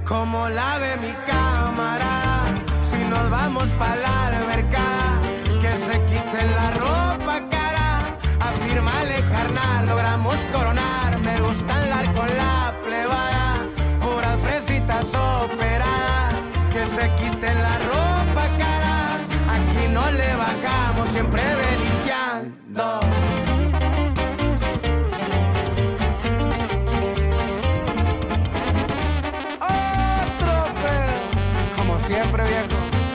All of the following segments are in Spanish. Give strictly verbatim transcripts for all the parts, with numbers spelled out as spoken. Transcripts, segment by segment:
Como la ve mi cámara, si nos vamos pa' la albercada, que se quiten la ropa cara, afírmale carnal, logramos coronar, me gusta andar con la plebada, puras fresitas operadas, que se quiten la ropa cara, aquí no le bajamos, siempre belisqueando. Siempre viejo,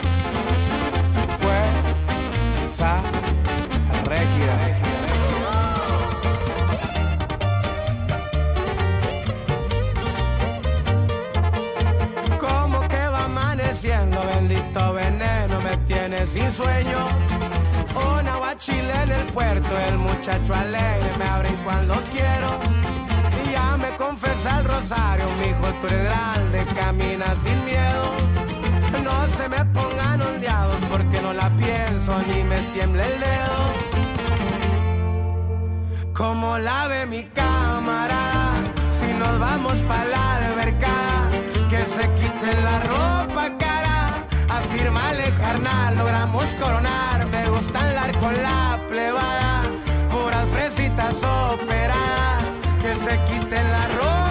fuerza rígida. Como que va amaneciendo, bendito veneno me tiene sin sueño. Un aguachile en el puerto, el muchacho alegre me abren cuando quiero. Y ya me confesa el rosario, mijo, tú eres grande, camina sin miedo. No se me pongan ondeados porque no la pienso ni me tiembla el dedo. Como la ve mi cámara, si nos vamos pa' la alberca,